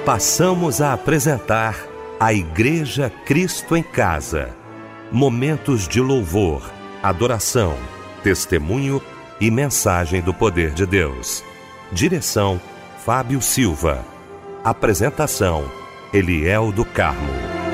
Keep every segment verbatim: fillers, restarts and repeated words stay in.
Passamos a apresentar a Igreja Cristo em Casa. Momentos de louvor, adoração, testemunho e mensagem do poder de Deus. Direção, Fábio Silva. Apresentação, Eliel do Carmo.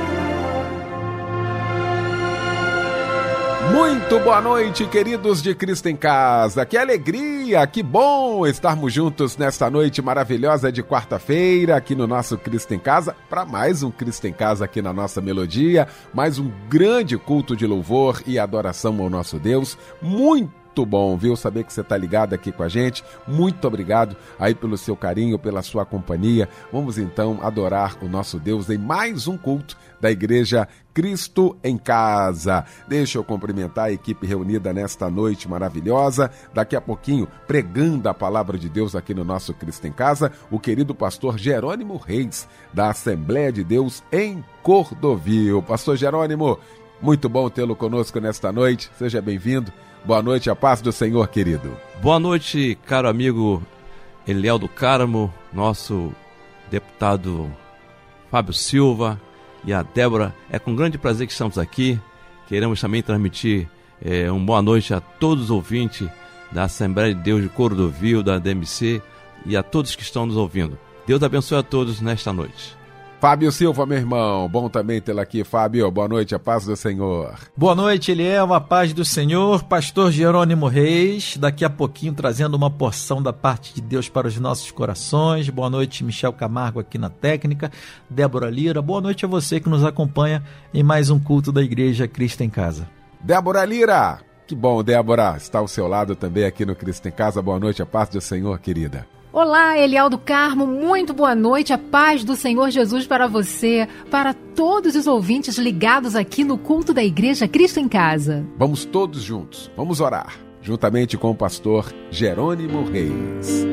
Muito boa noite, queridos de Cristo em Casa. Que alegria, que bom estarmos juntos nesta noite maravilhosa de quarta-feira aqui no nosso Cristo em Casa, para mais um Cristo em Casa aqui na nossa melodia, mais um grande culto de louvor e adoração ao nosso Deus. Muito Muito bom, viu? Saber que você está ligado aqui com a gente. Muito obrigado aí pelo seu carinho, pela sua companhia. Vamos então adorar o nosso Deus em mais um culto da Igreja Cristo em Casa. Deixa eu cumprimentar a equipe reunida nesta noite maravilhosa. Daqui a pouquinho, pregando a palavra de Deus aqui no nosso Cristo em Casa, o querido pastor Jerônimo Reis, da Assembleia de Deus em Cordovil. Pastor Jerônimo, muito bom tê-lo conosco nesta noite. Seja bem-vindo. Boa noite, a paz do Senhor, querido. Boa noite, caro amigo Eliel do Carmo, nosso deputado Fábio Silva e a Débora. É com grande prazer que estamos aqui. Queremos também transmitir é, uma boa noite a todos os ouvintes da Assembleia de Deus de Cordovil, da D M C e a todos que estão nos ouvindo. Deus abençoe a todos nesta noite. Fábio Silva, meu irmão, bom também tê-lo aqui. Fábio, boa noite, a paz do Senhor. Boa noite, Eliel, a paz do Senhor. Pastor Jerônimo Reis, daqui a pouquinho trazendo uma porção da parte de Deus para os nossos corações. Boa noite, Michel Camargo aqui na técnica, Débora Lira. Boa noite a você que nos acompanha em mais um culto da Igreja Cristo em Casa. Débora Lira, que bom, Débora, está ao seu lado também aqui no Cristo em Casa. Boa noite, a paz do Senhor, querida. Olá, Eliel do Carmo, muito boa noite, a paz do Senhor Jesus para você, para todos os ouvintes ligados aqui no culto da Igreja Cristo em Casa. Vamos todos juntos, vamos orar, juntamente com o pastor Jerônimo Reis.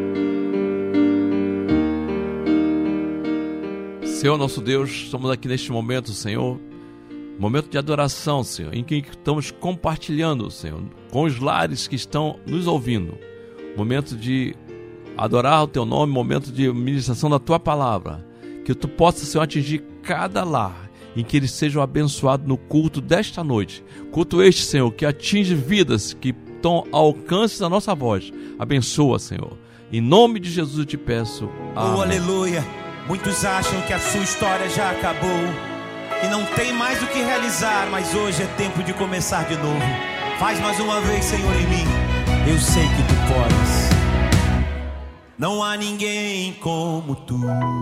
Senhor nosso Deus, estamos aqui neste momento, Senhor, momento de adoração, Senhor, em que estamos compartilhando, Senhor, com os lares que estão nos ouvindo, momento de adorar o teu nome, momento de ministração da tua palavra, que tu possa, Senhor, atingir cada lar, em que eles sejam abençoados no culto desta noite, culto este, Senhor, que atinge vidas, que estão ao alcance da nossa voz. Abençoa, Senhor, em nome de Jesus eu te peço, amém. Oh, aleluia. Muitos acham que a sua história já acabou e não tem mais o que realizar, mas hoje é tempo de começar de novo. Faz mais uma vez, Senhor, em mim. Eu sei que tu podes. Não há ninguém como tu.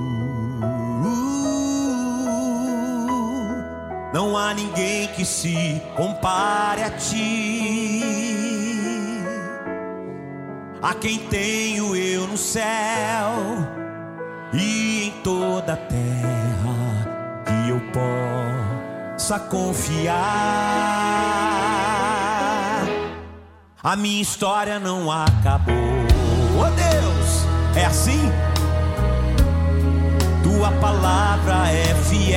Não há ninguém que se compare a ti. A quem tenho eu no céu e em toda a terra que eu possa confiar. A minha história não acabou. Oh Deus, é assim? Tua palavra é fiel.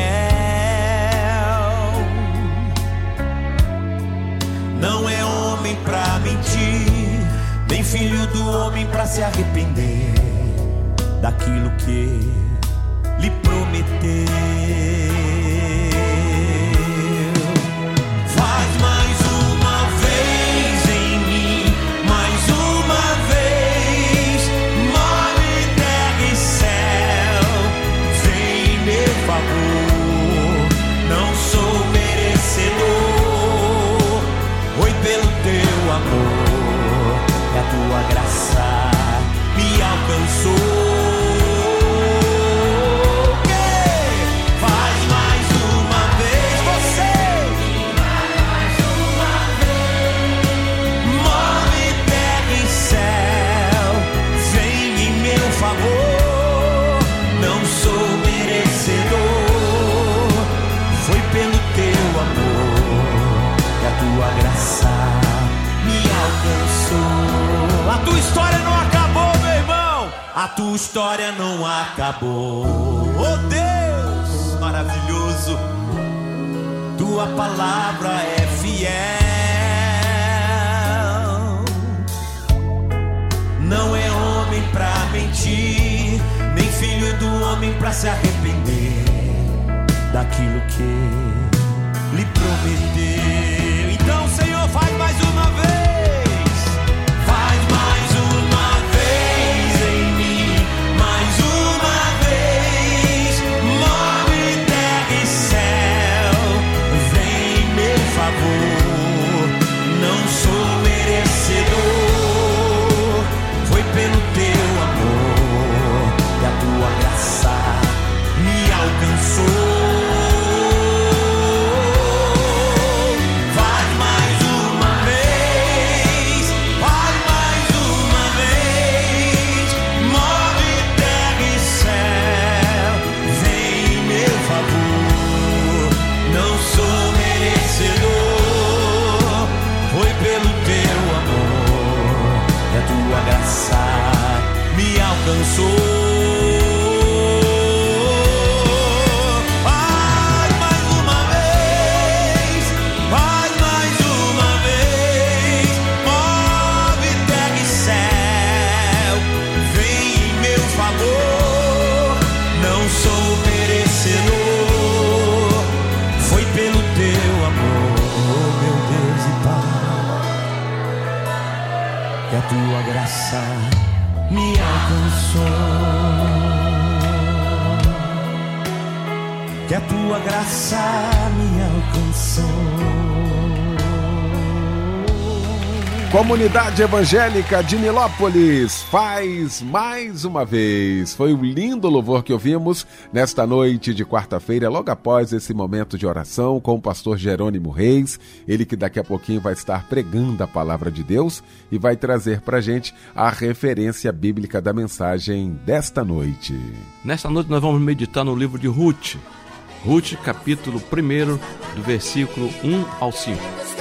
Não é homem pra mentir, nem filho do homem pra se arrepender daquilo que lhe prometeu. Faz mais uma vez em mim, mais uma vez. Move terra e céu, vem em meu favor. Não sou merecedor, foi pelo teu amor que a tua graça me alcançou. A tua história não acabou, meu irmão. A tua história não acabou. Oh Deus maravilhoso, tua palavra é fiel. Não é homem pra mentir, nem filho do homem pra se arrepender daquilo que lhe prometeu. Então, Senhor, faz mais uma vez, faz mais uma vez em mim, mais uma vez, move terra e céu, vem em meu favor, não sou merecedor, foi pelo teu amor e a tua graça me alcançou. Me alcançou. Faz mais uma vez, faz mais uma vez, move terra e céu, vem em meu favor, não sou merecedor, foi pelo teu amor, meu Deus e Pai, que a tua graça me alcançou, que a tua graça me alcançou. Comunidade Evangélica de Nilópolis, faz mais uma vez. Foi um lindo louvor que ouvimos nesta noite de quarta-feira, logo após esse momento de oração com o pastor Jerônimo Reis, ele que daqui a pouquinho vai estar pregando a palavra de Deus e vai trazer para a gente a referência bíblica da mensagem desta noite. Nesta noite nós vamos meditar no livro de Ruth, Ruth capítulo um, do versículo um ao cinco.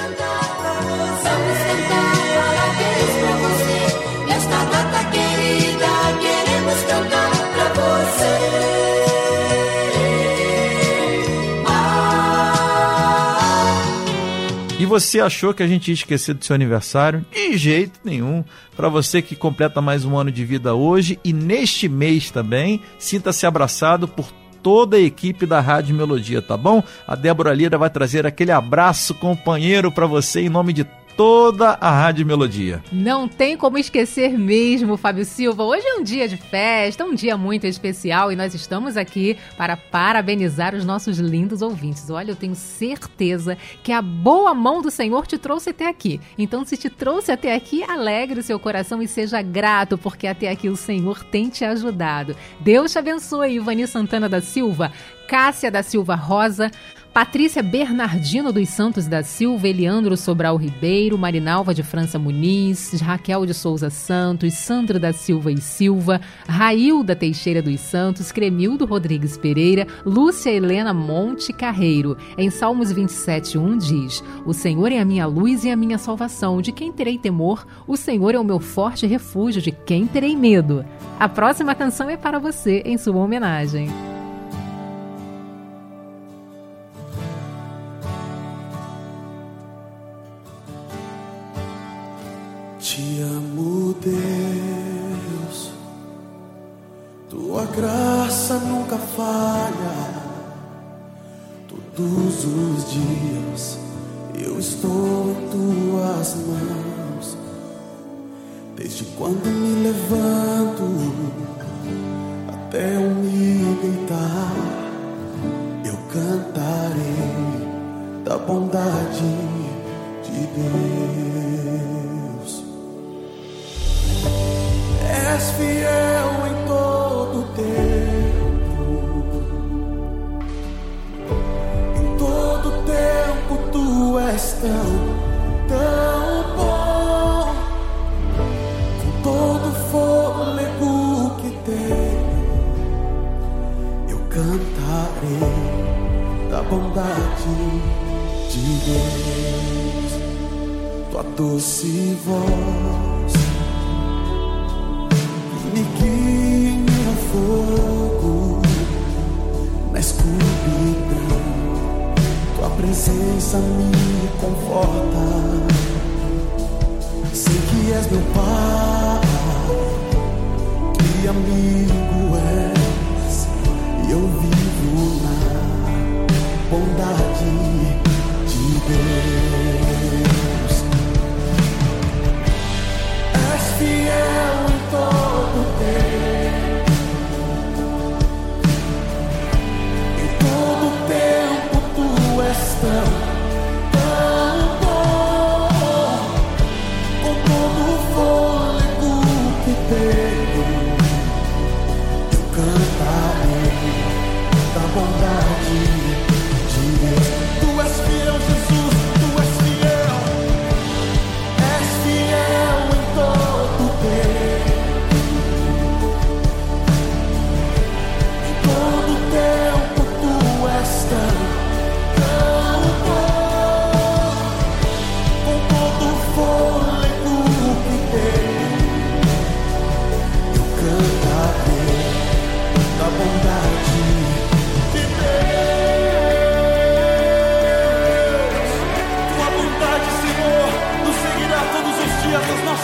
E você achou que a gente ia esquecer do seu aniversário? De jeito nenhum. Para você que completa mais um ano de vida hoje e neste mês também, sinta-se abraçado por toda a equipe da Rádio Melodia, tá bom? A Débora Lira vai trazer aquele abraço companheiro para você em nome de toda a Rádio Melodia. Não tem como esquecer mesmo, Fábio Silva. Hoje é um dia de festa, um dia muito especial e nós estamos aqui para parabenizar os nossos lindos ouvintes. Olha, eu tenho certeza que a boa mão do Senhor te trouxe até aqui. Então, se te trouxe até aqui, alegre o seu coração e seja grato, porque até aqui o Senhor tem te ajudado. Deus te abençoe, Ivani Santana da Silva, Cássia da Silva Rosa, Patrícia Bernardino dos Santos da Silva, Eliandro Sobral Ribeiro, Marinalva de França Muniz, Raquel de Souza Santos, Sandra da Silva e Silva, Railda Teixeira dos Santos, Cremildo Rodrigues Pereira, Lúcia Helena Monte Carreiro. Em Salmos vinte e sete, um diz: o Senhor é a minha luz e a minha salvação, de quem terei temor? O Senhor é o meu forte refúgio, de quem terei medo? A próxima canção é para você, em sua homenagem. Te amo, Deus, tua graça nunca falha. Todos os dias eu estou em tuas mãos. Desde quando me levanto até eu me deitar, eu cantarei da bondade de Deus. És fiel em todo tempo, em todo tempo tu és tão, tão bom. Com todo fôlego que tenho, eu cantarei da bondade de Deus. Tua doce voz me guia em meu fogo, na escuridão, tua presença me conforta. Sei que és meu Pai, que amigo és, e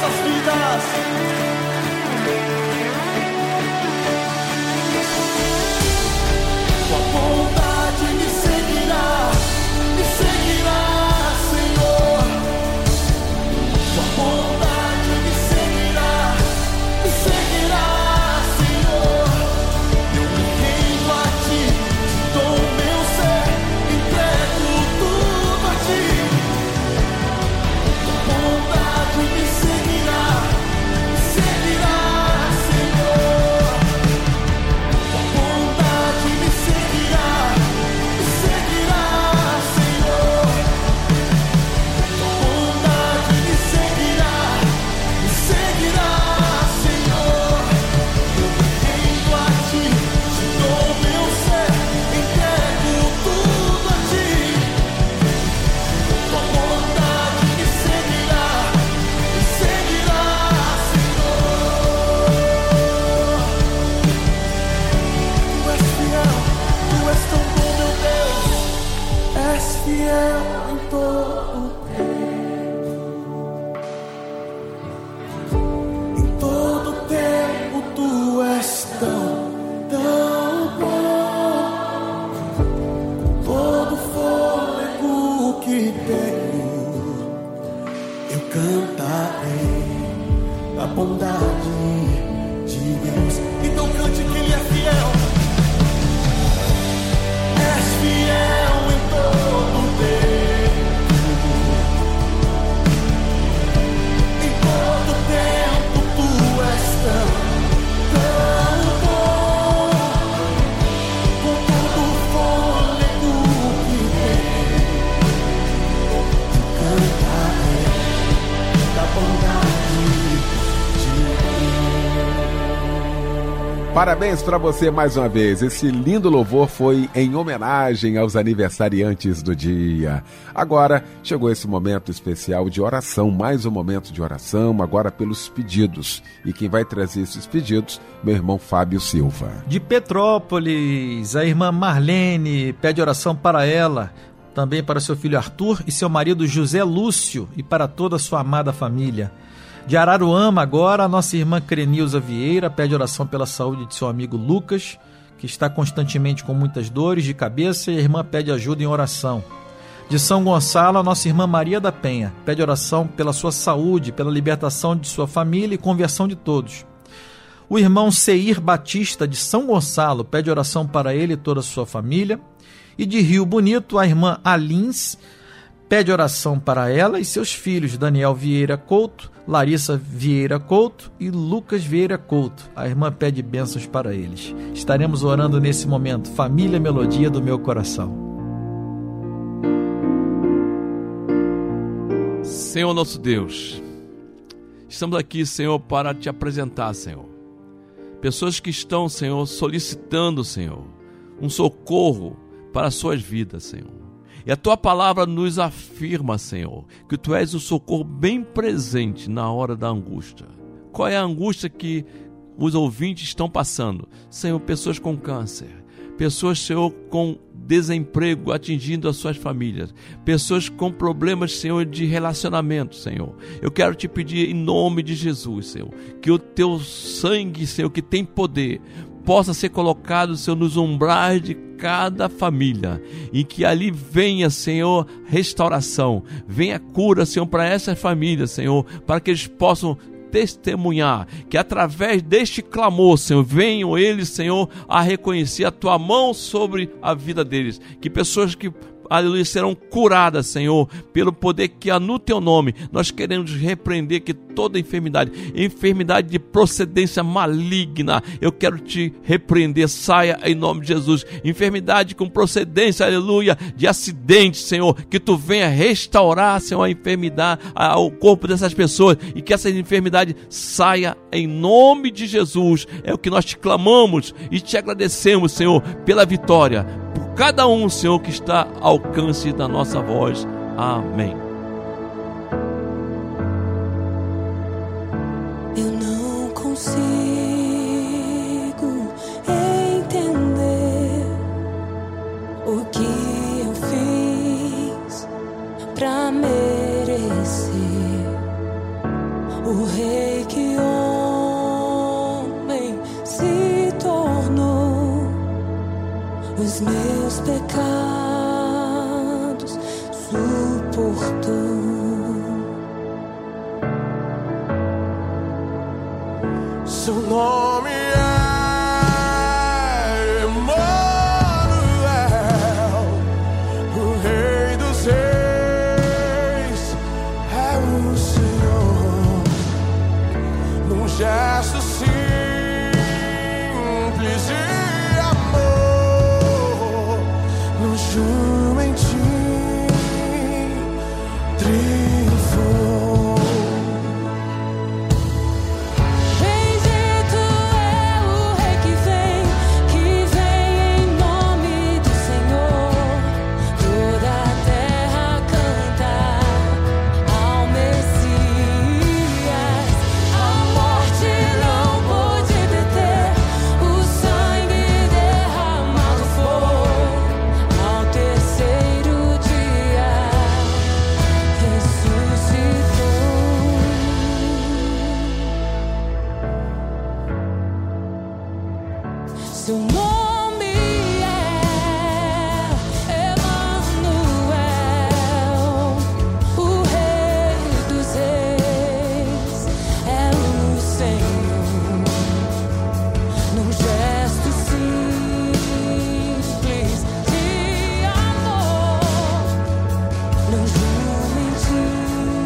nossas vidas. Tua bondade me seguirá, me seguirá, Senhor. Tua bondade me seguirá, me seguirá, Senhor. Eu me rendo a ti, te dou o meu ser, entrego tudo a ti. Tua bondade me seguirá, me seguirá, Senhor. Tua bondade me seguirá, me seguirá, Senhor. Tua bondade me seguirá, me seguirá, Senhor. Eu me rendo a ti, te dou o meu ser, entrego tudo a ti. Tua bondade me seguirá, me seguirá, Senhor. Tu és fiel, tu és tão bom, meu Deus. És fiel em todo Em todo tempo tu és tão, tão bom. Todo fôlego que tenho, eu cantarei a bondade de Deus. Então cante que Ele é fiel. És fiel em todo tempo. Em todo tempo tu és tão, tão bom. Com todo fôlego que tenho, eu cantarei da bondade de Deus. Parabéns para você mais uma vez. Esse lindo louvor foi em homenagem aos aniversariantes do dia. Agora chegou esse momento especial de oração, mais um momento de oração, agora pelos pedidos. E quem vai trazer esses pedidos, meu irmão Fábio Silva. De Petrópolis, a irmã Marlene pede oração para ela, também para seu filho Arthur e seu marido José Lúcio e para toda a sua amada família. De Araruama agora, a nossa irmã Crenilza Vieira pede oração pela saúde de seu amigo Lucas, que está constantemente com muitas dores de cabeça, e a irmã pede ajuda em oração. De São Gonçalo, a nossa irmã Maria da Penha pede oração pela sua saúde, pela libertação de sua família e conversão de todos. O irmão Seir Batista de São Gonçalo pede oração para ele e toda a sua família. E de Rio Bonito, a irmã Alins pede oração para ela e seus filhos Daniel Vieira Couto, Larissa Vieira Couto e Lucas Vieira Couto. A irmã pede bênçãos para eles. Estaremos orando nesse momento. Família Melodia do meu coração. Senhor nosso Deus, estamos aqui, Senhor, para te apresentar, Senhor. Pessoas que estão, Senhor, solicitando, Senhor, um socorro para as suas vidas, Senhor. E a tua palavra nos afirma, Senhor, que tu és o socorro bem presente na hora da angústia. Qual é a angústia que os ouvintes estão passando? Senhor, pessoas com câncer, pessoas, Senhor, com desemprego atingindo as suas famílias, pessoas com problemas, Senhor, de relacionamento, Senhor. Eu quero te pedir em nome de Jesus, Senhor, que o teu sangue, Senhor, que tem poder, possa ser colocado, Senhor, nos umbrais de cada família, e que ali venha, Senhor, restauração, venha cura, Senhor, para essas famílias, Senhor, para que eles possam testemunhar, que através deste clamor, Senhor, venham eles, Senhor, a reconhecer a tua mão sobre a vida deles, que pessoas que aleluia, serão curadas, Senhor, pelo poder que há no teu nome. Nós queremos repreender que toda enfermidade, enfermidade de procedência maligna, eu quero te repreender, saia em nome de Jesus. Enfermidade com procedência, aleluia, de acidente, Senhor, que tu venha restaurar, Senhor, a enfermidade, ao corpo dessas pessoas, e que essa enfermidade saia em nome de Jesus. É o que nós te clamamos e te agradecemos, Senhor, pela vitória, por cada um, Senhor, que está ao alcance da nossa voz. Amém. Eu não consigo entender o que eu fiz pra merecer o Rei que homem se tornou, os meus pecados suportou. Seu nome é Emmanuel, o Rei dos Reis é o Senhor. Num gesto simples de amor, no jumentinho triunfou. Seu nome é Emmanuel, o Rei dos Reis é o Senhor. Num gesto simples de amor, num jumentinho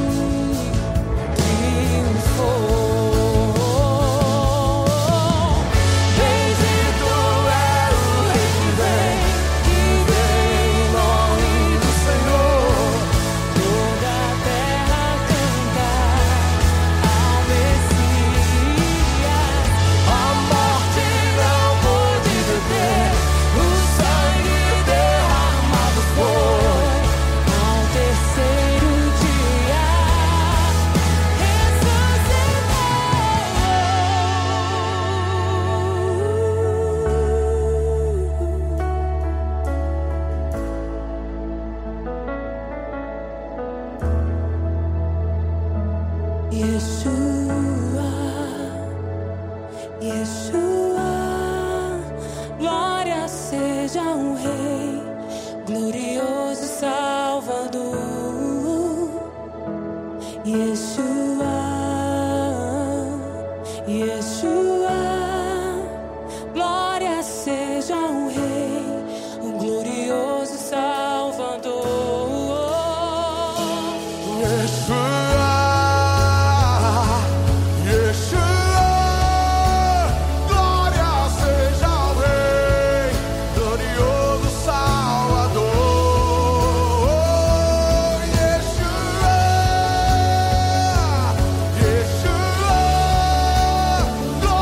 triunfou. Yeshua, Yeshua, glória seja um Rei, glorioso Salvador. Yeshua, Yeshua, glória seja um Rei, um glorioso Salvador. Yeshua, glória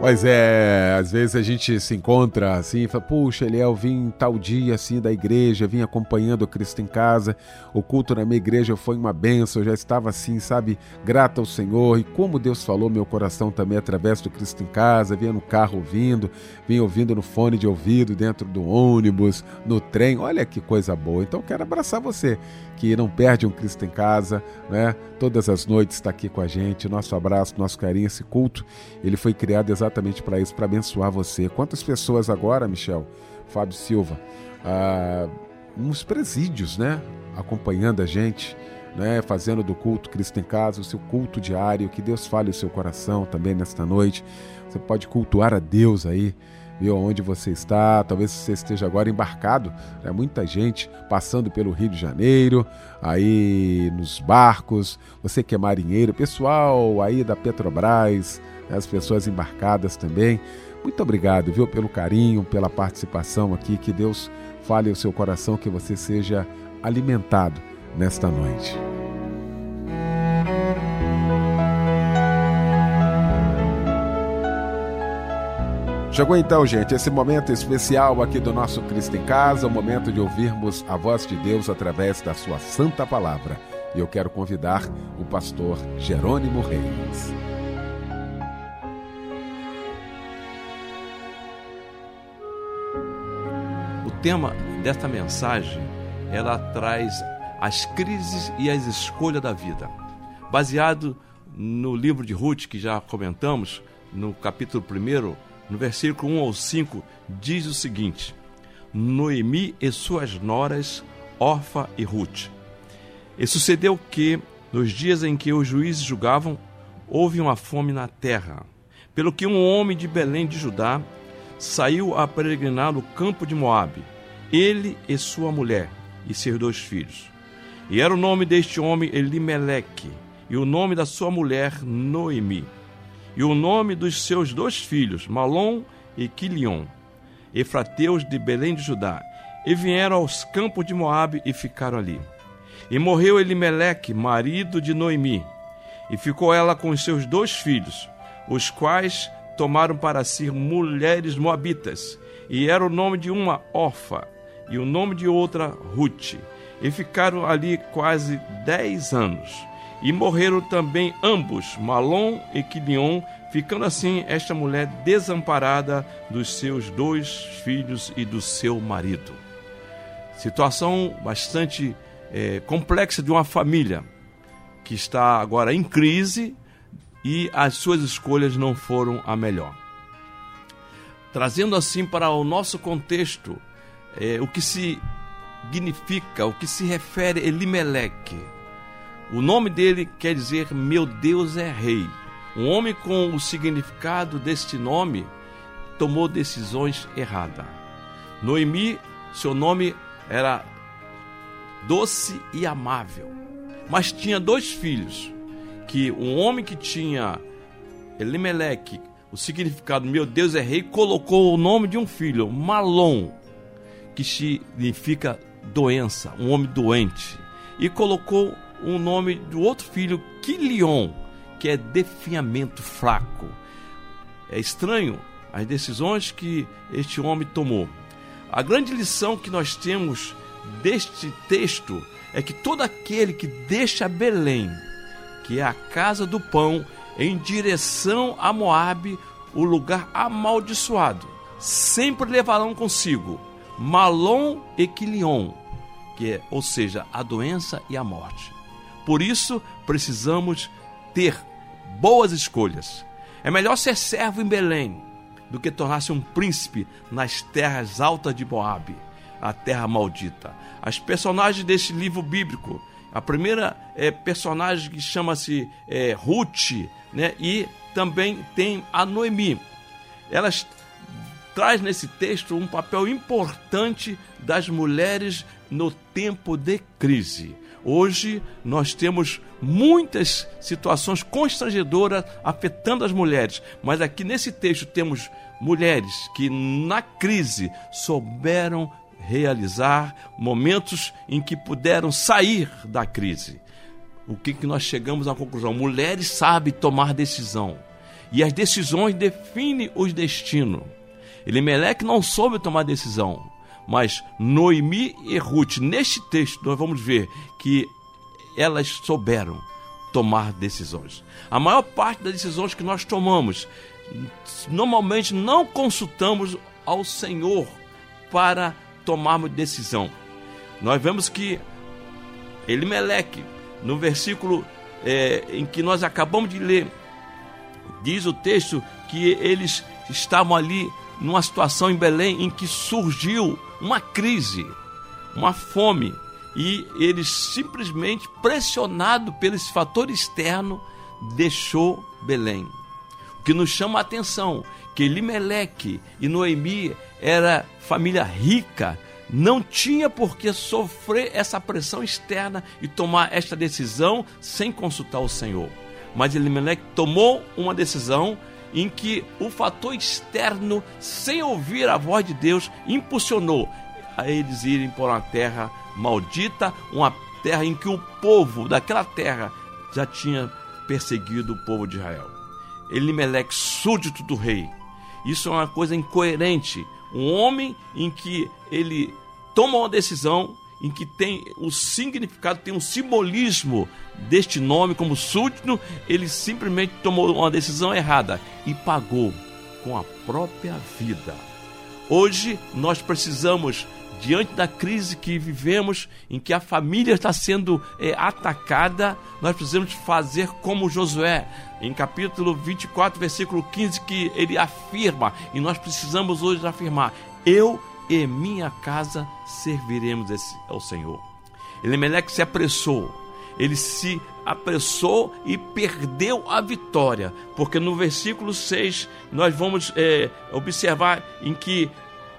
Pois é, às vezes a gente se encontra assim e fala, puxa, Eliel, vim tal dia assim da igreja, vim acompanhando o Cristo em Casa, o culto na minha igreja foi uma bênção, eu já estava assim, sabe, grata ao Senhor, e como Deus falou meu coração também através do Cristo em Casa, vinha no carro ouvindo, vinha ouvindo no fone de ouvido, dentro do ônibus, no trem, olha que coisa boa. Então quero abraçar você, que não perde um Cristo em Casa, né? Todas as noites está aqui com a gente, nosso abraço, nosso carinho, esse culto, ele foi criado exatamente para isso, para abençoar você. Quantas pessoas agora, Michel, Fábio Silva, ah, nos presídios, né? Acompanhando a gente, né? Fazendo do culto Cristo em Casa o seu culto diário, que Deus fale o seu coração também nesta noite. Você pode cultuar a Deus aí, viu, onde você está, talvez você esteja agora embarcado, né? Muita gente passando pelo Rio de Janeiro, aí nos barcos, você que é marinheiro, pessoal aí da Petrobras, né? As pessoas embarcadas também, muito obrigado, viu, pelo carinho, pela participação aqui, que Deus fale ao seu coração, que você seja alimentado nesta noite. Chegou então, gente, esse momento especial aqui do nosso Cristo em Casa, o momento de ouvirmos a voz de Deus através da sua santa palavra. E eu quero convidar o pastor Jerônimo Reis. O tema desta mensagem, ela traz as crises e as escolhas da vida. Baseado no livro de Ruth, que já comentamos, no capítulo primeiro, no versículo um ao cinco, diz o seguinte: Noemi e suas noras, Orfa e Ruth. E sucedeu que, nos dias em que os juízes julgavam, houve uma fome na terra, pelo que um homem de Belém de Judá saiu a peregrinar no campo de Moabe, ele e sua mulher e seus dois filhos. E era o nome deste homem Elimeleque, e o nome da sua mulher Noemi. E o nome dos seus dois filhos, Malom e Quilion, efrateus de Belém de Judá, e vieram aos campos de Moabe e ficaram ali. E morreu Elimeleque, marido de Noemi, e ficou ela com os seus dois filhos, os quais tomaram para si mulheres moabitas, e era o nome de uma Orfa, e o nome de outra Ruth, e ficaram ali quase dez anos. E morreram também ambos, Malom e Quilion, ficando assim esta mulher desamparada dos seus dois filhos e do seu marido. Situação bastante é, complexa de uma família que está agora em crise e as suas escolhas não foram a melhor. Trazendo assim para o nosso contexto é, o que significa, o que se refere a Elimeleque. O nome dele quer dizer meu Deus é rei. Um homem com o significado deste nome tomou decisões erradas. Noemi, seu nome era doce e amável, mas tinha dois filhos, que um homem que tinha Elimeleque, o significado meu Deus é rei, colocou o nome de um filho, Malom, que significa doença, um homem doente, e colocou o nome do outro filho, Quilion, que é definhamento fraco. É estranho as decisões que este homem tomou. A grande lição que nós temos deste texto é que todo aquele que deixa Belém, que é a casa do pão, em direção a Moabe, o lugar amaldiçoado, sempre levarão consigo Malom e Quilion, que é, ou seja, a doença e a morte. Por isso, precisamos ter boas escolhas. É melhor ser servo em Belém do que tornar-se um príncipe nas terras altas de Moabe, a terra maldita. As personagens deste livro bíblico, a primeira é, personagem que chama-se é, Ruth, né? E também tem a Noemi. Elas traz nesse texto um papel importante das mulheres no tempo de crise. Hoje nós temos muitas situações constrangedoras afetando as mulheres, mas aqui nesse texto temos mulheres que na crise souberam realizar momentos em que puderam sair da crise. O que, que nós chegamos à conclusão? Mulheres sabem tomar decisão. e as decisões definem os destinos. Elimeleque não soube tomar decisão, mas Noemi e Ruth, neste texto nós vamos ver que elas souberam tomar decisões. A maior parte das decisões que nós tomamos, normalmente não consultamos ao Senhor para tomarmos decisão. Nós vemos que Elimeleque, no versículo é, em que nós acabamos de ler, diz o texto que eles estavam ali numa situação em Belém em que surgiu uma crise, uma fome, e eles simplesmente, pressionados pelo esse fator externo, deixou Belém. O que nos chama a atenção, que Elimeleque e Noemi era família rica, não tinha por que sofrer essa pressão externa e tomar esta decisão sem consultar o Senhor. Mas Elimeleque tomou uma decisão em que o fator externo, sem ouvir a voz de Deus, impulsionou a eles irem por uma terra maldita, uma terra em que o povo daquela terra já tinha perseguido o povo de Israel. Elimeleque, súdito do rei. Isso é uma coisa incoerente. Um homem em que ele toma uma decisão, em que tem o significado, tem um simbolismo deste nome como súdito, ele simplesmente tomou uma decisão errada e pagou com a própria vida. Hoje nós precisamos, diante da crise que vivemos, em que a família está sendo é, atacada, nós precisamos fazer como Josué, em capítulo vinte e quatro, versículo quinze, que ele afirma, e nós precisamos hoje afirmar: eu e minha casa serviremos ao Senhor. Elimeleque se apressou, ele se apressou e perdeu a vitória, porque no versículo seis nós vamos é, observar em que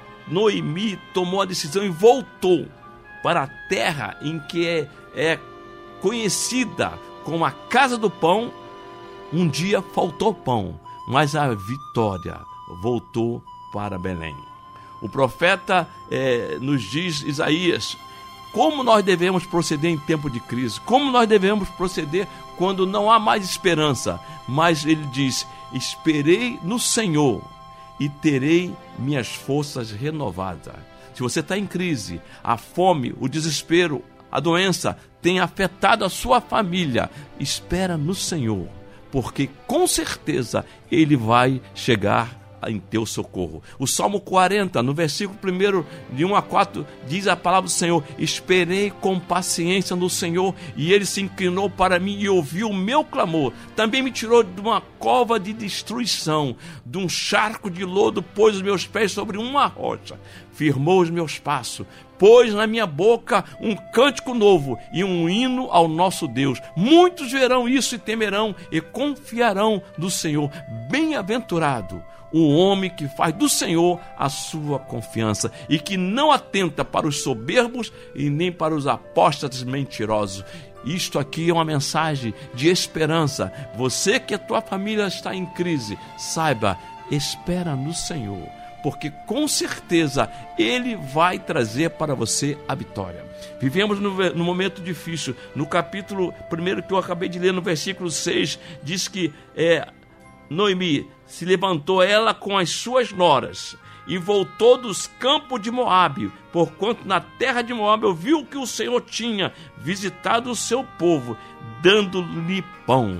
Noemi tomou a decisão e voltou para a terra em que é, é conhecida como a casa do pão. Um dia faltou pão, mas a vitória voltou para Belém. O profeta é, nos diz, Isaías, como nós devemos proceder em tempo de crise, como nós devemos proceder quando não há mais esperança. Mas ele diz: esperei no Senhor e terei minhas forças renovadas. Se você está em crise, a fome, o desespero, a doença tem afetado a sua família, espera no Senhor, porque com certeza Ele vai chegar em teu socorro. O Salmo quarenta, no versículo primeiro, de um a quatro, diz a palavra do Senhor: esperei com paciência no Senhor, e Ele se inclinou para mim e ouviu o meu clamor. Também me tirou de uma cova de destruição, de um charco de lodo, pôs os meus pés sobre uma rocha, firmou os meus passos, pôs na minha boca um cântico novo e um hino ao nosso Deus. Muitos verão isso e temerão e confiarão no Senhor. Bem-aventurado o homem que faz do Senhor a sua confiança e que não atenta para os soberbos e nem para os apóstatas mentirosos. Isto aqui é uma mensagem de esperança. Você que a tua família está em crise, saiba, espera no Senhor, porque com certeza Ele vai trazer para você a vitória. Vivemos no, no momento difícil. No capítulo primeiro que eu acabei de ler, no versículo seis, diz que é, Noemi se levantou ela com as suas noras e voltou dos campos de Moabe, porquanto na terra de Moabe ouviu que o Senhor tinha visitado o seu povo, dando-lhe pão.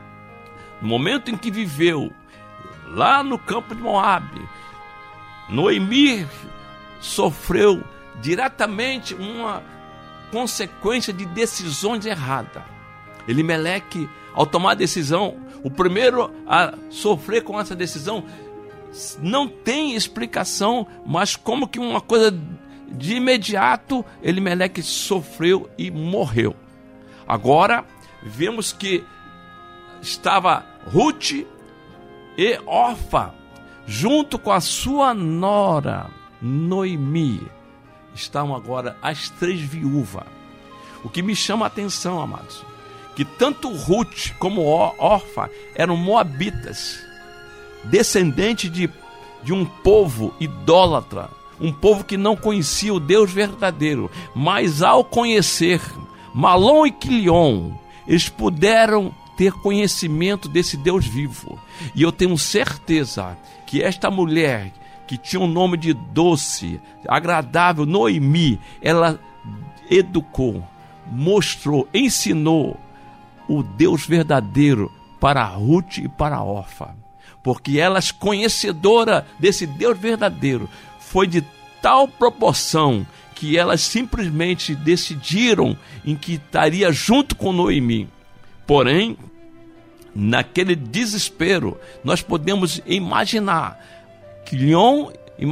No momento em que viveu lá no campo de Moabe, Noemi sofreu diretamente uma consequência de decisões erradas. Elimeleque, ao tomar a decisão, o primeiro a sofrer com essa decisão, não tem explicação, mas como que uma coisa de imediato, Elimeleque sofreu e morreu. Agora, vemos que estava Ruth e Orfa, junto com a sua nora, Noemi, estavam agora as três viúvas. O que me chama a atenção, amados, que tanto Ruth como Orfa eram moabitas, descendentes de, de um povo idólatra, um povo que não conhecia o Deus verdadeiro, mas ao conhecer Malom e Quilion, eles puderam ter conhecimento desse Deus vivo. E eu tenho certeza que esta mulher, que tinha um nome de doce, agradável, Noemi, ela educou, mostrou, ensinou o Deus verdadeiro para Ruth e para Orfa. Porque elas, conhecedora desse Deus verdadeiro, foi de tal proporção que elas simplesmente decidiram em que estaria junto com Noemi. Porém, naquele desespero, nós podemos imaginar que Leon e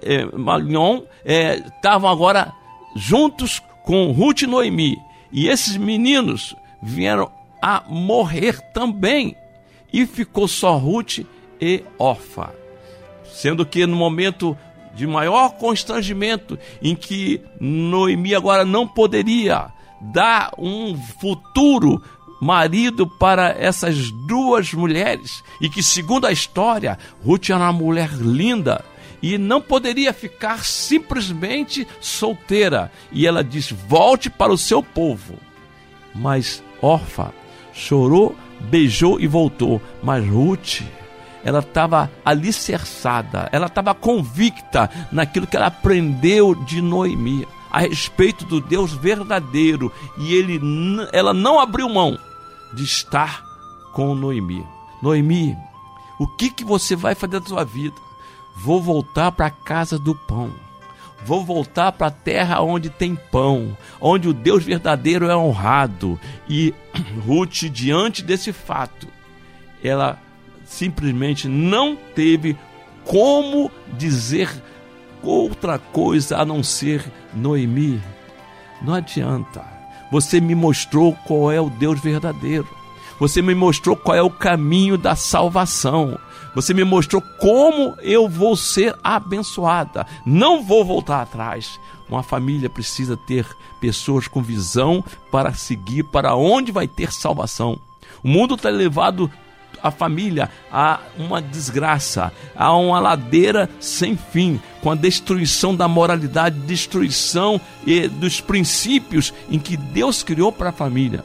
Malion estavam é, agora juntos com Ruth e Noemi. E esses meninos vieram a morrer também. E ficou só Ruth e Orfa. Sendo que no momento de maior constrangimento, em que Noemi agora não poderia dar um futuro marido para essas duas mulheres, e que, segundo a história, Ruth era uma mulher linda e não poderia ficar simplesmente solteira, e ela disse: volte para o seu povo. Mas Orfa chorou, beijou e voltou. Mas Ruth, ela estava alicerçada, ela estava convicta naquilo que ela aprendeu de Noemi, a respeito do Deus verdadeiro, e ele, ela não abriu mão de estar com Noemi. Noemi, o que, que você vai fazer da sua vida? Vou voltar para a casa do pão, vou voltar para a terra onde tem pão, onde o Deus verdadeiro é honrado. E Ruth, diante desse fato, ela simplesmente não teve como dizer outra coisa a não ser: Noemi, não adianta, você me mostrou qual é o Deus verdadeiro, você me mostrou qual é o caminho da salvação, você me mostrou como eu vou ser abençoada, não vou voltar atrás. Uma família precisa ter pessoas com visão para seguir para onde vai ter salvação. O mundo está levado a família a uma desgraça, a uma ladeira sem fim, com a destruição da moralidade, destruição e dos princípios em que Deus criou para a família.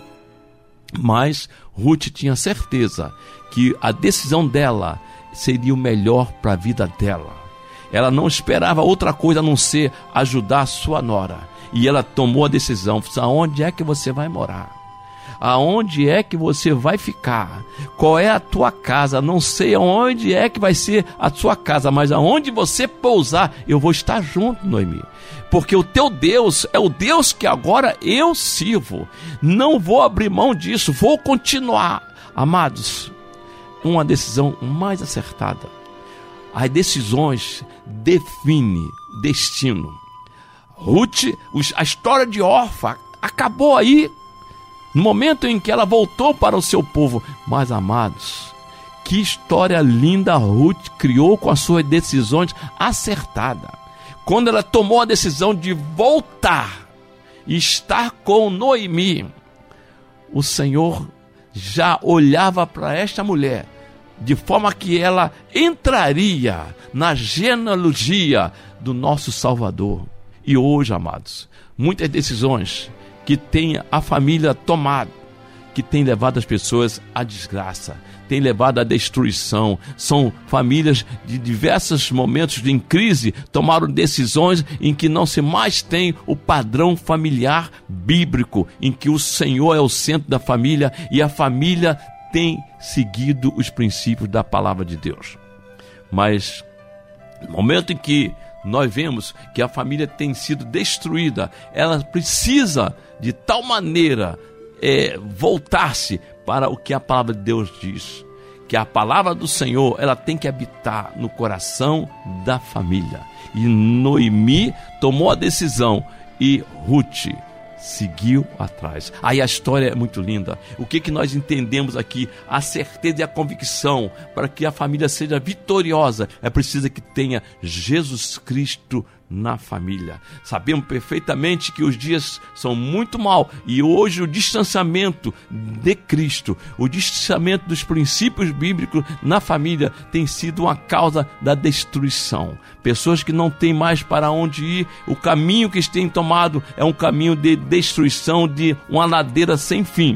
Mas Ruth tinha certeza que a decisão dela seria o melhor para a vida dela. Ela não esperava outra coisa a não ser ajudar a sua nora, e ela tomou a decisão: aonde é que você vai morar? Aonde é que você vai ficar? Qual é a tua casa? Não sei aonde é que vai ser a sua casa, mas aonde você pousar, eu vou estar junto, Noemi. Porque o teu Deus é o Deus que agora eu sirvo. Não vou abrir mão disso, vou continuar. Amados, uma decisão mais acertada. As decisões definem destino. Ruth, a história de Orfa acabou aí, no momento em que ela voltou para o seu povo. Mas, amados, que história linda Ruth criou com as suas decisões acertadas. Quando ela tomou a decisão de voltar e estar com Noemi, o Senhor já olhava para esta mulher de forma que ela entraria na genealogia do nosso Salvador. E hoje, amados, muitas decisões que tem a família tomado, que tem levado as pessoas à desgraça, tem levado à destruição. São famílias de diversos momentos em crise, tomaram decisões em que não se mais tem o padrão familiar bíblico, em que o Senhor é o centro da família e a família tem seguido os princípios da palavra de Deus. Mas no momento em que nós vemos que a família tem sido destruída, ela precisa de tal maneira é, voltar-se para o que a palavra de Deus diz, que a palavra do Senhor ela tem que habitar no coração da família. E Noemi tomou a decisão e Ruth seguiu atrás. Aí a história é muito linda. O que, que nós entendemos aqui? A certeza e a convicção para que a família seja vitoriosa é preciso que tenha Jesus Cristo na família. Sabemos perfeitamente que os dias são muito maus e hoje o distanciamento de Cristo, o distanciamento dos princípios bíblicos na família tem sido uma causa da destruição. Pessoas que não têm mais para onde ir, o caminho que têm tomado é um caminho de destruição, de uma ladeira sem fim.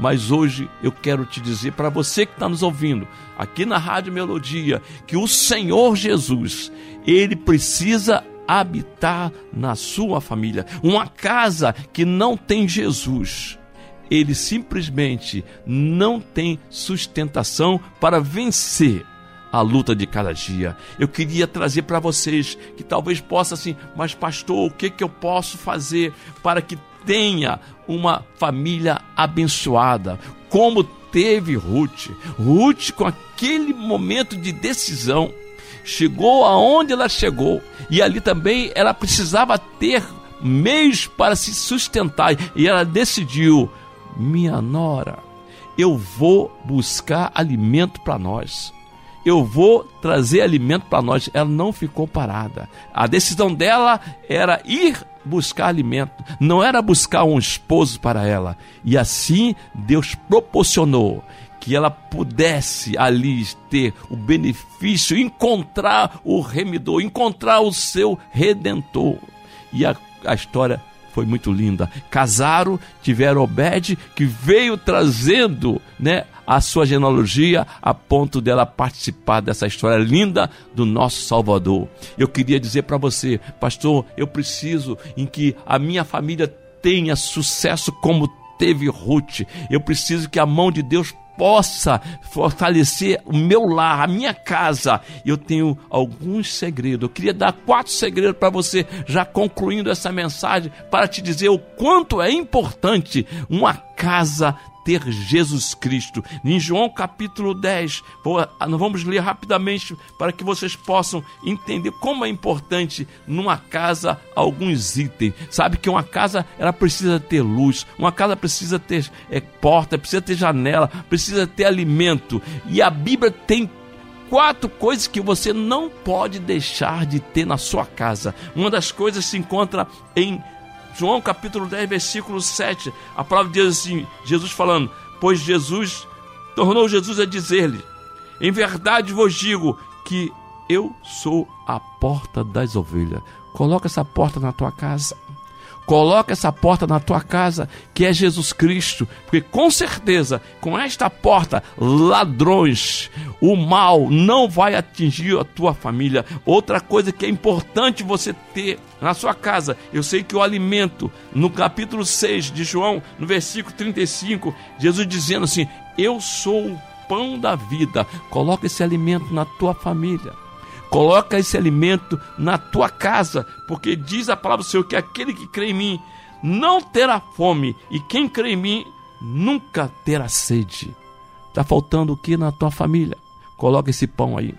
Mas hoje eu quero te dizer para você que está nos ouvindo, aqui na Rádio Melodia, que o Senhor Jesus, Ele precisa habitar na sua família. Uma casa que não tem Jesus, ele simplesmente não tem sustentação para vencer a luta de cada dia. Eu queria trazer para vocês que talvez possa assim, mas pastor, o que, que eu posso fazer para que tenha uma família abençoada, como teve Ruth? Ruth, com aquele momento de decisão, chegou aonde ela chegou, e ali também ela precisava ter meios para se sustentar, e ela decidiu: minha nora, eu vou buscar alimento para nós, eu vou trazer alimento para nós. Ela não ficou parada, a decisão dela era ir buscar alimento, não era buscar um esposo para ela, e assim Deus proporcionou que ela pudesse ali ter o benefício, encontrar o remidor, encontrar o seu redentor. E a, a história foi muito linda. Casaram, tiveram Obed, que veio trazendo, né, a sua genealogia a ponto dela participar dessa história linda do nosso Salvador. Eu queria dizer para você, pastor, eu preciso em que a minha família tenha sucesso como teve Ruth. Eu preciso que a mão de Deus possa fortalecer o meu lar, a minha casa. Eu tenho alguns segredos. Eu queria dar quatro segredos para você, já concluindo essa mensagem, para te dizer o quanto é importante uma casa ter Jesus Cristo. Em João capítulo dez, nós vamos ler rapidamente para que vocês possam entender como é importante numa casa alguns itens. Sabe que uma casa, ela precisa ter luz, uma casa precisa ter é, porta, precisa ter janela, precisa ter alimento. E a Bíblia tem quatro coisas que você não pode deixar de ter na sua casa. Uma das coisas se encontra em João capítulo dez, versículo sete, a palavra diz assim, Jesus falando: pois Jesus, tornou Jesus a dizer-lhe: em verdade vos digo que eu sou a porta das ovelhas. Coloca essa porta na tua casa, coloca essa porta na tua casa, que é Jesus Cristo, porque com certeza, com esta porta, ladrões, o mal não vai atingir a tua família. Outra coisa que é importante você ter na sua casa, eu sei que o alimento, no capítulo seis de João, no versículo trinta e cinco, Jesus dizendo assim: eu sou o pão da vida. Coloca esse alimento na tua família, coloca esse alimento na tua casa, porque diz a palavra do Senhor que aquele que crê em mim não terá fome, e quem crê em mim nunca terá sede. Está faltando o que na tua família? Coloca esse pão aí.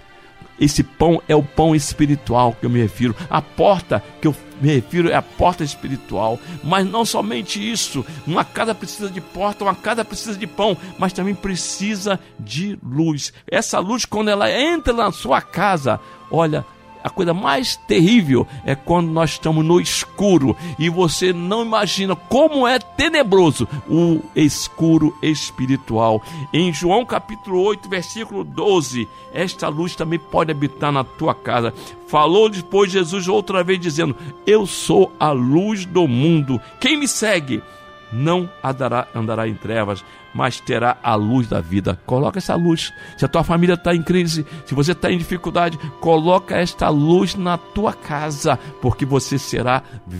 Esse pão é o pão espiritual que eu me refiro. A porta que eu me refiro é a porta espiritual. Mas não somente isso. Uma casa precisa de porta, uma casa precisa de pão, mas também precisa de luz. Essa luz, quando ela entra na sua casa, olha, a coisa mais terrível é quando nós estamos no escuro e você não imagina como é tenebroso o escuro espiritual. Em João capítulo oito, versículo doze, esta luz também pode habitar na tua casa. Falou depois Jesus outra vez dizendo: eu sou a luz do mundo. Quem me segue não andará, andará em trevas, mas terá a luz da vida. Coloca essa luz. Se a tua família está em crise, se você está em dificuldade, coloca esta luz na tua casa, porque você será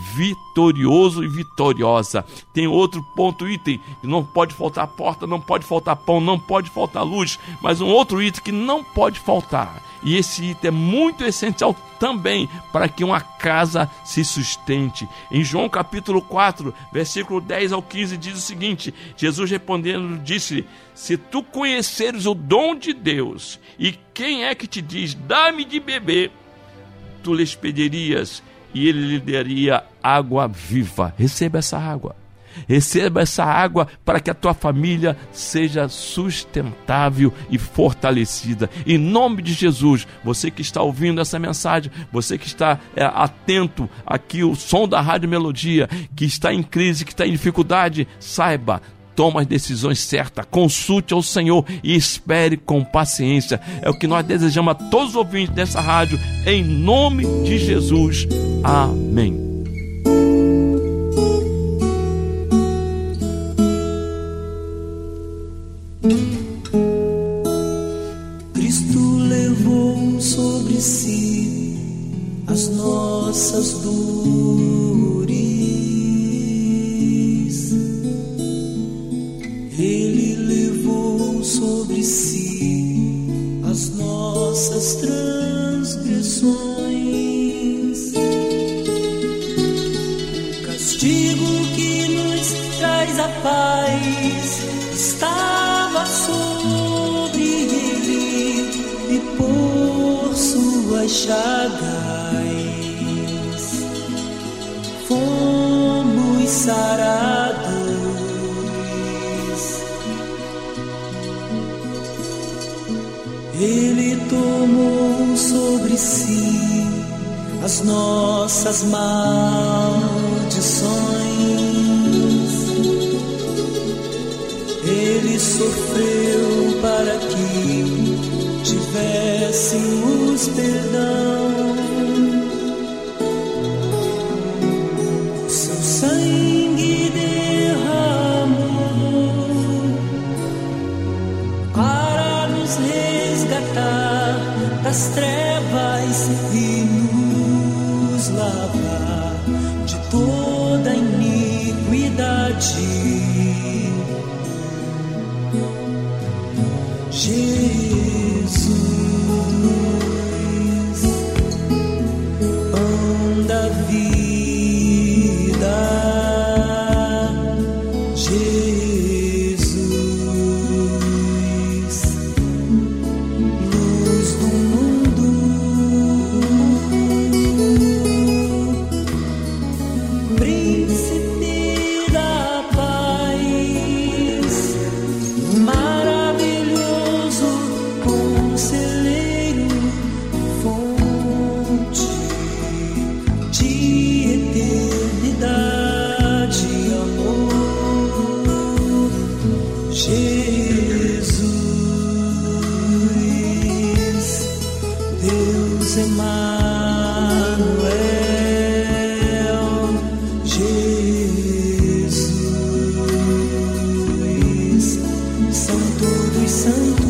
vitorioso e vitoriosa. Tem outro ponto, item, não pode faltar porta, não pode faltar pão, não pode faltar luz, mas um outro item que não pode faltar, e esse item é muito essencial também para que uma casa se sustente. Em João capítulo quatro, versículo dez ao quinze, diz o seguinte: Jesus respondendo disse: se tu conheceres o dom de Deus, e quem é que te diz, dá-me de beber, tu lhes pedirias, e ele lhe daria água viva. Receba essa água. Receba essa água para que a tua família seja sustentável e fortalecida. Em nome de Jesus, você que está ouvindo essa mensagem, você que está é, atento aqui o som da Rádio Melodia, que está em crise, que está em dificuldade, saiba, toma as decisões certas, consulte ao Senhor e espere com paciência. É o que nós desejamos a todos os ouvintes dessa rádio, em nome de Jesus. Amém. as nossas dores. Ele levou sobre si as nossas transgressões. Castigo que nos traz a paz estava sobre ele, e por suas chagas fomos sarados. Ele tomou sobre si as nossas maldições. Ele sofreu para que tivéssemos perdão. Seu sangue derramou para nos resgatar das trevas e nos lavar de toda iniquidade. Jesus, pão da vida. Jesus, luz do mundo. Príncipe da paz, maravilhoso conselheiro, fonte de eternidade e amor. Jesus, Deus Emanuel. Jesus, Santo dos Santos,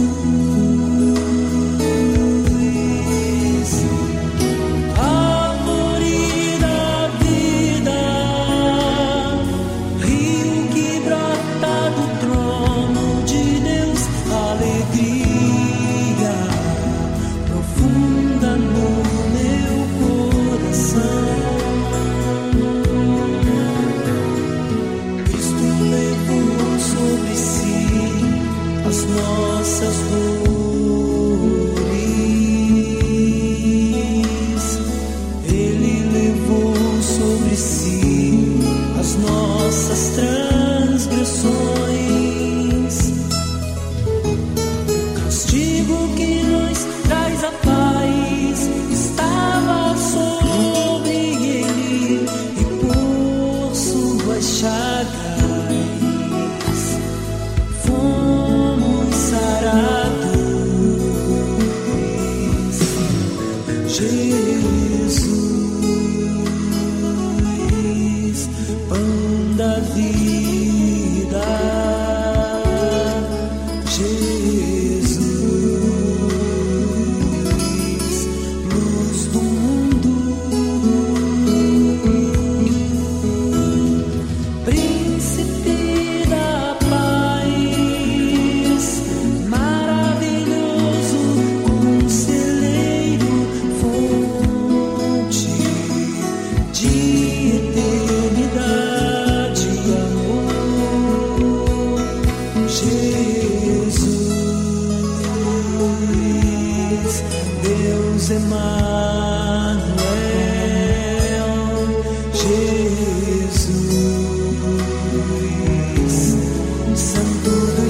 árvore da vida, rio que brota do trono de Deus, alegria profunda no meu coração. Cristo levou sobre si as nossas dores. Ele levou sobre si as nossas transgressões. Castigo que nos traz a paz estava sobre ele, e por suas chagas fomos sarados. Jesus, pão da vida. Jesus, luz do mundo. Príncipe da paz, maravilhoso conselheiro, fonte de eternidade e amor. Jesus, Deus Emanuel. Jesus, Santo dos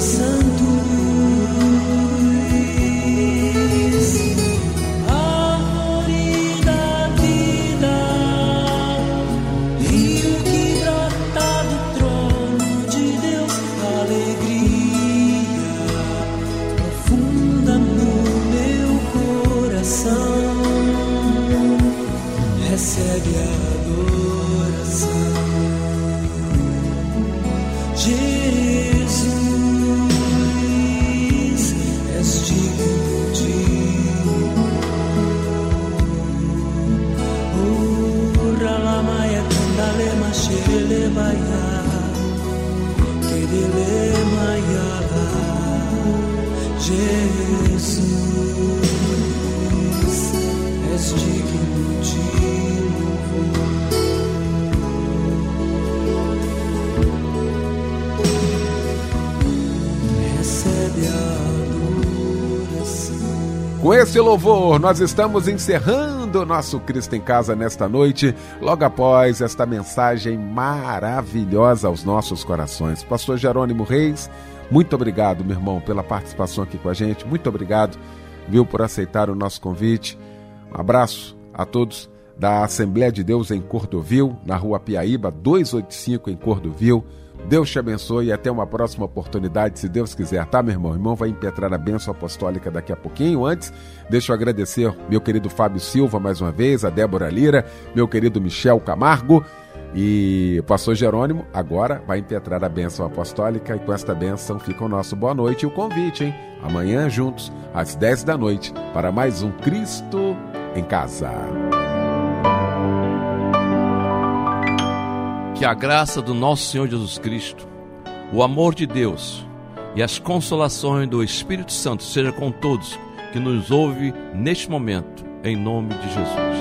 Santos, árvore da vida, rio que brota do trono de Deus, alegria profunda no meu coração. Recebe a adoração. Jesus, és digno de Com esse louvor, nós estamos encerrando o nosso Cristo em Casa nesta noite, logo após esta mensagem maravilhosa aos nossos corações. Pastor Jerônimo Reis, muito obrigado, meu irmão, pela participação aqui com a gente. Muito obrigado, viu, por aceitar o nosso convite. Um abraço a todos da Assembleia de Deus em Cordovil, na rua Piaíba, duzentos e oitenta e cinco, em Cordovil. Deus te abençoe e até uma próxima oportunidade, se Deus quiser, tá, meu irmão? O irmão vai impetrar a bênção apostólica daqui a pouquinho. Antes, deixa eu agradecer meu querido Fábio Silva mais uma vez, a Débora Lira, meu querido Michel Camargo e o pastor Jerônimo agora vai impetrar a bênção apostólica, e com esta bênção fica o nosso boa noite e o convite, hein? Amanhã juntos, às dez da noite, para mais um Cristo em Casa. Que a graça do nosso Senhor Jesus Cristo, o amor de Deus e as consolações do Espírito Santo seja com todos que nos ouvem neste momento, em nome de Jesus.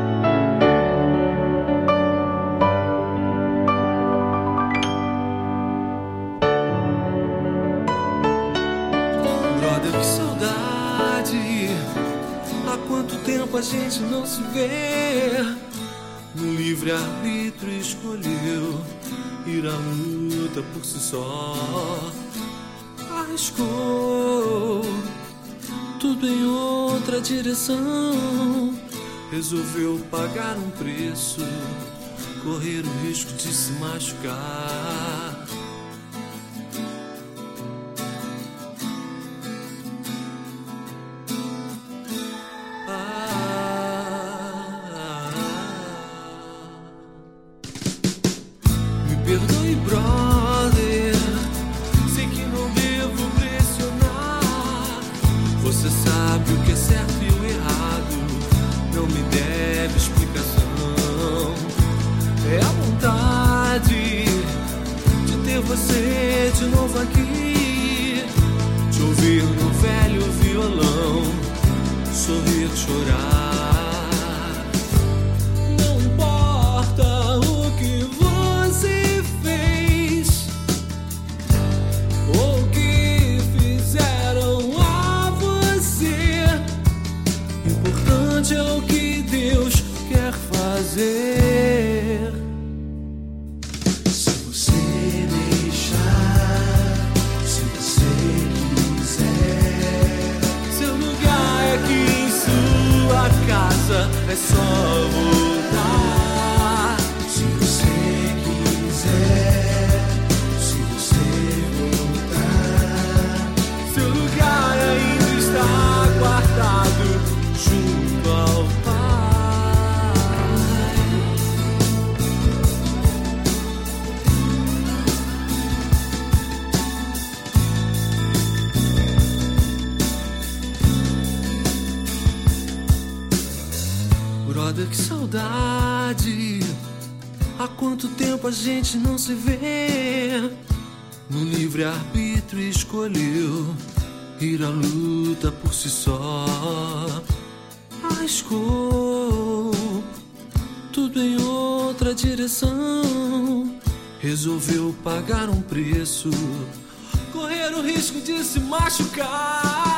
Brother, que saudade, há quanto tempo a gente não se vê. No livre-arbítrio escolheu ir à luta por si só. Arriscou tudo em outra direção. Resolveu pagar um preço, correr o risco de se machucar. Perdoe, brother, sei que não devo pressionar. Você sabe o que é certo e o errado, não me deve explicação. É a vontade de ter você de novo aqui, te ouvir no velho violão, sorrir, chorar. Não importa o que você fez, o que fizeram a você. Importante é o que Deus quer fazer. Se você deixar, se você quiser, seu lugar é aqui em sua casa, é só voltar. Se você quiser, se você voltar, seu lugar ainda está guardado junto ao Pai. Brother, que saudade, há quanto tempo a gente não se vê. No livre-arbítrio escolheu ir à luta por si só. Arriscou tudo em outra direção. Resolveu pagar um preço, correr o risco de se machucar.